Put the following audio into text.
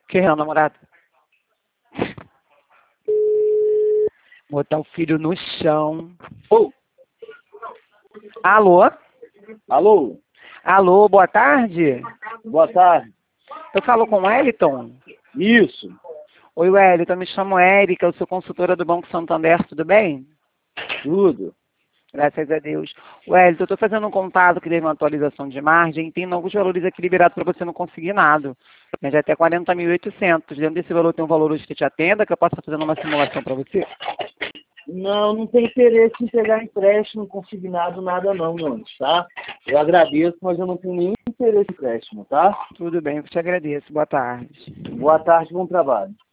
Quem é o namorado? Botar o filho no chão. Ô, Alô? alô, Alô, boa tarde. boa tarde. Eu falo com o Wellington. Isso, Oi, Wellington, me chamo Érica, eu sou consultora do Banco Santander, tudo bem? tudo. Graças a Deus. Wellington, eu estou fazendo um contato que teve uma atualização de margem, tem alguns valores aqui liberados para você não conseguir nada. Mas até 40.800. Dentro desse valor tem um valor hoje que te atenda, que eu posso estar fazendo uma simulação para você? Não tem interesse em pegar empréstimo consignado, nada não, meu, tá? Eu agradeço, mas eu não tenho nenhum interesse em empréstimo, tá? Tudo bem, eu te agradeço. Boa tarde. Boa tarde, bom trabalho.